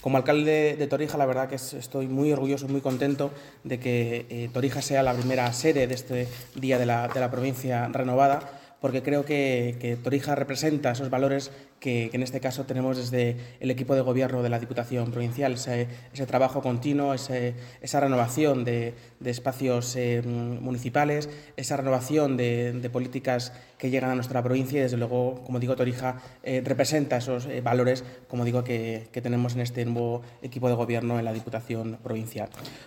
Como alcalde de Torija, la verdad que estoy muy orgulloso y muy contento de que Torija sea la primera sede de este Día de la Provincia Renovada, porque creo que Torija representa esos valores que en este caso tenemos desde el equipo de gobierno de la Diputación Provincial, ese trabajo continuo, esa renovación de espacios municipales, esa renovación de políticas que llegan a nuestra provincia y, desde luego, como digo, Torija representa esos valores, como digo, que tenemos en este nuevo equipo de gobierno en la Diputación Provincial.